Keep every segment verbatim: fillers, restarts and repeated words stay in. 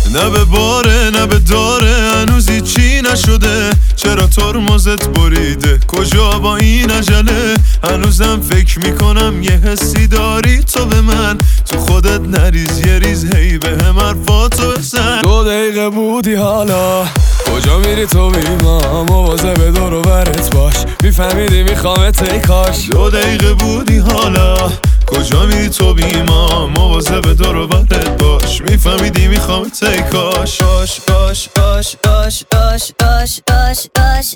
نه به باره نه به داره هنوزی چی نشده، چرا ترمزت بریده کجا با این عجله؟ هنوزم فکر میکنم یه حسی داری تو به من، تو خودت نریز یه ریز هی به هم حرفاتو بزن. دو دقیقه بودی حالا کجا میری تو بیما، مواظب دور و برت باش میفهمیدی میخوامت ای کاش. دو دقیقه بودی حالا کجا میری تو بیما، مواظب دور و برت باش میفهمیدی میخوامت ای کاش. آش آش آش آش آش آش آش آش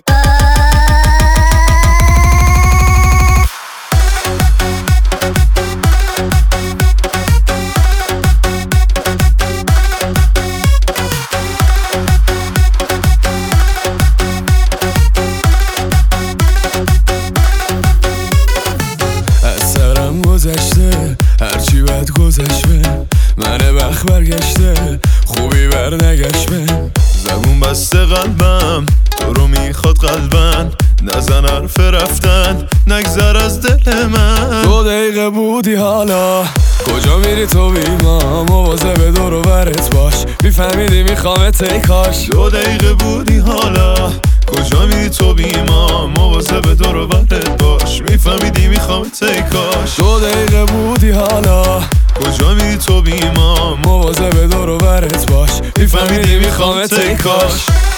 گذشته هرچی بد گذشت بهم، من وقت برگشته خوبی بر نگشت بهم. زبون بسته قلبم تو رو میخواد قلبن، نزن حرف رفتن نگذر از دل من. دو دقیقه بودی حالا کجا میری تو بیما، مواظب دور و برت باش میفهمیدی میخوامت ای کاش. دو دقیقه بودی حالا کجا میری تو بیما، مواظب دور و برت باش میفهمیدی میخوامت ای کاش. دو دقیقه بودی حالا کجا میری تو بیما، مواظب دور و برت باش میفهمیدی میخوامت ای کاش.